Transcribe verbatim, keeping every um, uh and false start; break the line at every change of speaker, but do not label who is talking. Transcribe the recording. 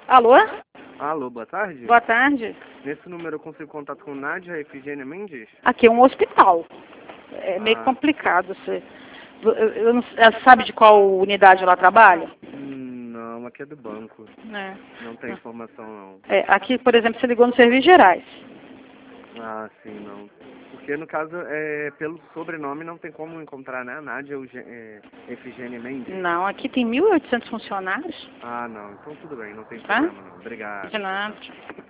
Alô?
Alô, boa tarde.
Boa tarde.
Nesse número eu consigo contato com Nádia Efigênia Mendes?
Aqui é um hospital. É meio
Ah.
complicado. Você, eu, eu não, ela sabe de qual unidade ela trabalha?
Hum, não, aqui é do banco.
É.
Não tem informação, não.
É, aqui, por exemplo, você ligou no Serviços Gerais.
Ah, sim, não. Porque, no caso, é, pelo sobrenome não tem como encontrar, né? Nádia Euge- é, Efigênia Mendes?
Não, aqui tem mil e oitocentos funcionários.
Ah, não. Então tudo bem, não tem
Tá?
problema, não. Obrigado.
De nada.